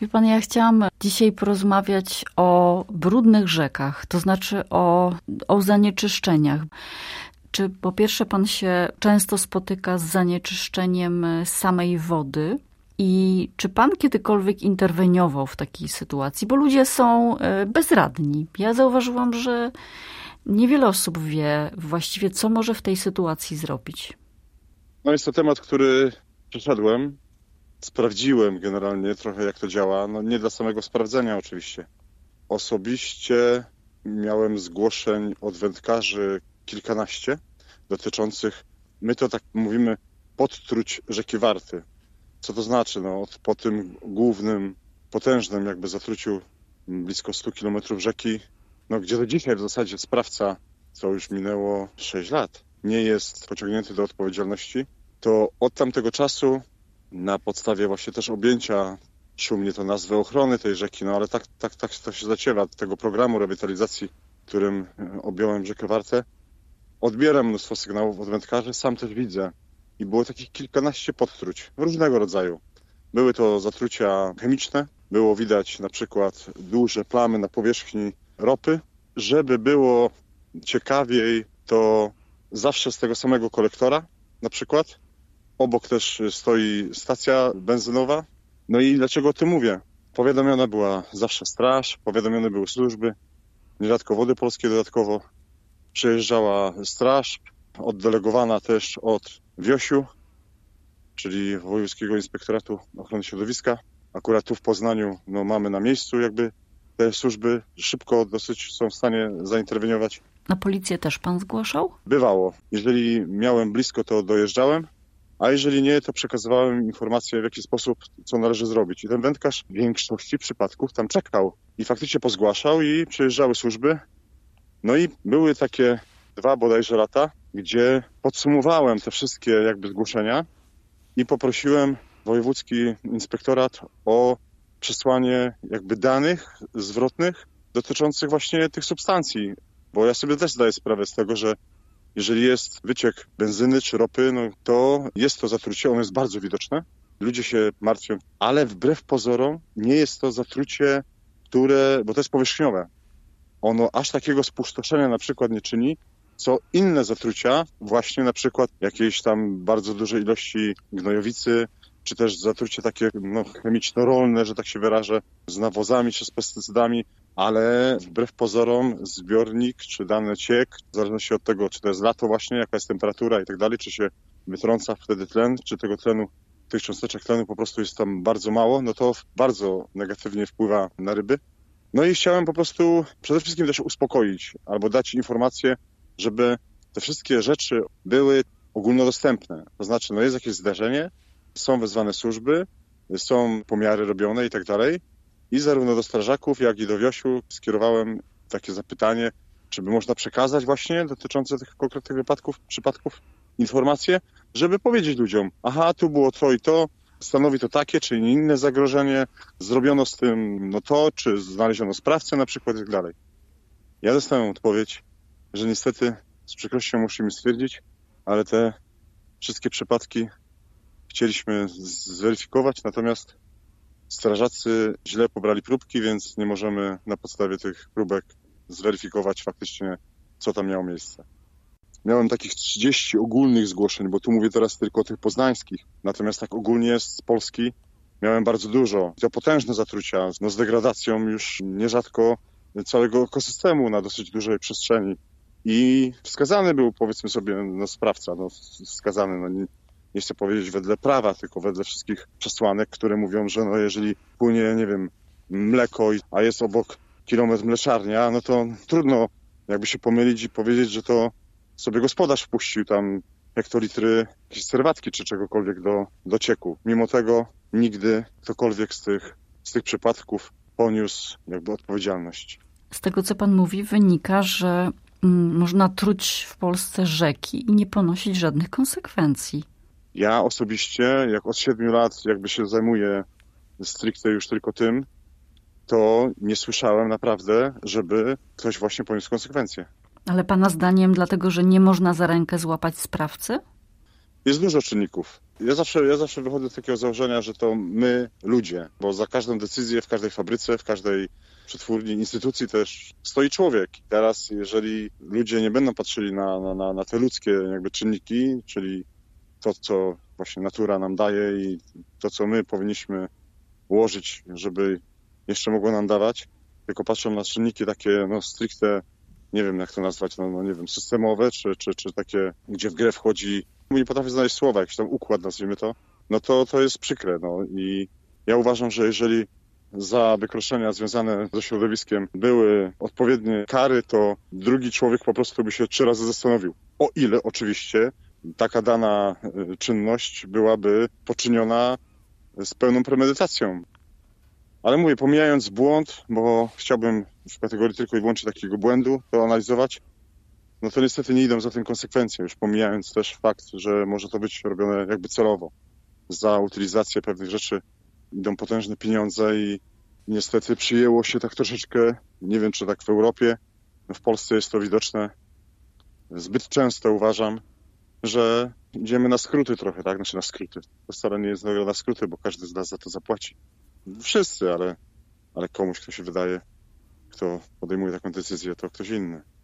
Wie pan, ja chciałam dzisiaj porozmawiać o brudnych rzekach, to znaczy o zanieczyszczeniach. Czy po pierwsze pan się często spotyka z zanieczyszczeniem samej wody? I czy pan kiedykolwiek interweniował w takiej sytuacji? Bo ludzie są bezradni. Ja zauważyłam, że niewiele osób wie właściwie, co może w tej sytuacji zrobić. No jest to temat, który przeszedłem. Sprawdziłem generalnie trochę, jak to działa. No nie dla samego sprawdzenia oczywiście. Osobiście miałem zgłoszeń od wędkarzy kilkanaście dotyczących, my to tak mówimy, podtruć rzeki Warty. Co to znaczy? No, po tym głównym, potężnym jakby zatruciu blisko 100 kilometrów rzeki, no gdzie do dzisiaj w zasadzie sprawca, co już minęło 6 lat, nie jest pociągnięty do odpowiedzialności, to od tamtego czasu na podstawie właśnie też objęcia, szumnie to nazwę ochrony tej rzeki, no ale tak to się zaciewa, tego programu rewitalizacji, którym objąłem rzekę Wartę, odbieram mnóstwo sygnałów od wędkarzy, sam też widzę. I było takich kilkanaście podtruć różnego rodzaju. Były to zatrucia chemiczne, było widać na przykład duże plamy na powierzchni ropy. Żeby było ciekawiej, to zawsze z tego samego kolektora na przykład. Obok też stoi stacja benzynowa. No i dlaczego o tym mówię? Powiadomiona była zawsze straż, powiadomione były służby, nierzadko Wody Polskie dodatkowo. Przyjeżdżała straż, oddelegowana też od WIOŚ-u, czyli Wojewódzkiego Inspektoratu Ochrony Środowiska. Akurat tu w Poznaniu mamy na miejscu jakby te służby, szybko dosyć są w stanie zainterweniować. Na policję też pan zgłaszał? Bywało. Jeżeli miałem blisko, to dojeżdżałem, a jeżeli nie, to przekazywałem informacje, w jaki sposób, co należy zrobić. I ten wędkarz w większości przypadków tam czekał i faktycznie pozgłaszał i przyjeżdżały służby. No i były takie 2 bodajże lata, gdzie podsumowałem te wszystkie jakby zgłoszenia i poprosiłem Wojewódzki Inspektorat o przesłanie jakby danych zwrotnych dotyczących właśnie tych substancji. Bo ja sobie też zdaję sprawę z tego, że jeżeli jest wyciek benzyny czy ropy, no to jest to zatrucie, ono jest bardzo widoczne. Ludzie się martwią, ale wbrew pozorom nie jest to zatrucie, bo to jest powierzchniowe. Ono aż takiego spustoszenia na przykład nie czyni, co inne zatrucia, właśnie na przykład jakiejś tam bardzo dużej ilości gnojowicy, czy też zatrucie takie chemiczno-rolne, że tak się wyrażę, z nawozami czy z pestycydami, ale wbrew pozorom zbiornik czy dany ciek, w zależności od tego, czy to jest lato właśnie, jaka jest temperatura i tak dalej, czy się wytrąca wtedy tlen, czy tego tlenu, tych cząsteczek tlenu po prostu jest tam bardzo mało, no to bardzo negatywnie wpływa na ryby. No i chciałem po prostu przede wszystkim też uspokoić albo dać informację, żeby te wszystkie rzeczy były ogólnodostępne. To znaczy, jest jakieś zdarzenie, są wezwane służby, są pomiary robione i tak dalej. I zarówno do strażaków, jak i do WIOŚ-u skierowałem takie zapytanie, czy by można przekazać właśnie dotyczące tych konkretnych przypadków informacje, żeby powiedzieć ludziom, aha, tu było to i to, stanowi to takie, czy inne zagrożenie, zrobiono z tym to, czy znaleziono sprawcę na przykład i tak dalej. Ja dostałem odpowiedź, że niestety z przykrością musimy stwierdzić, ale te wszystkie przypadki chcieliśmy zweryfikować, natomiast strażacy źle pobrali próbki, więc nie możemy na podstawie tych próbek zweryfikować faktycznie, co tam miało miejsce. Miałem takich 30 ogólnych zgłoszeń, bo tu mówię teraz tylko o tych poznańskich. Natomiast tak ogólnie z Polski miałem bardzo dużo. To potężne zatrucia z degradacją już nierzadko całego ekosystemu na dosyć dużej przestrzeni. I wskazany był, powiedzmy sobie, sprawca. Wskazany, nie chcę powiedzieć wedle prawa, tylko wedle wszystkich przesłanek, które mówią, że jeżeli płynie, nie wiem, mleko, a jest obok kilometr mleczarnia, no to trudno jakby się pomylić i powiedzieć, że to sobie gospodarz wpuścił tam hektolitry jakiejś serwatki czy czegokolwiek do cieku. Mimo tego nigdy ktokolwiek z tych przypadków poniósł jakby odpowiedzialność. Z tego, co pan mówi, wynika, że można truć w Polsce rzeki i nie ponosić żadnych konsekwencji. Ja osobiście, jak od 7 lat jakby się zajmuję stricte już tylko tym, to nie słyszałem naprawdę, żeby ktoś właśnie poniósł konsekwencje. Ale pana zdaniem dlatego, że nie można za rękę złapać sprawcy? Jest dużo czynników. Ja zawsze wychodzę z takiego założenia, że to my, ludzie, bo za każdą decyzję w każdej fabryce, w każdej przetwórni, instytucji też stoi człowiek. Teraz, jeżeli ludzie nie będą patrzyli na te ludzkie jakby czynniki, czyli to, co właśnie natura nam daje i to, co my powinniśmy ułożyć, żeby jeszcze mogło nam dawać, tylko patrzą na czynniki takie, no stricte, nie wiem jak to nazwać, no nie wiem, systemowe, czy takie, gdzie w grę wchodzi, nie potrafię znaleźć słowa, jakiś tam układ, nazwijmy to, no to jest przykre, no i ja uważam, że jeżeli za wykroczenia związane ze środowiskiem były odpowiednie kary, to drugi człowiek po prostu by się 3 razy zastanowił. O ile oczywiście taka dana czynność byłaby poczyniona z pełną premedytacją. Ale mówię, pomijając błąd, bo chciałbym w kategorii tylko i wyłącznie takiego błędu to analizować, no to niestety nie idą za tym konsekwencje, już pomijając też fakt, że może to być robione jakby celowo. Za utylizację pewnych rzeczy idą potężne pieniądze i niestety przyjęło się tak troszeczkę, nie wiem czy tak w Europie, no w Polsce jest to widoczne zbyt często, uważam, że idziemy na skróty trochę, tak? Znaczy na skróty. To wcale nie jest na skróty, bo każdy z nas za to zapłaci. Wszyscy, ale komuś, kto się wydaje, kto podejmuje taką decyzję, to ktoś inny.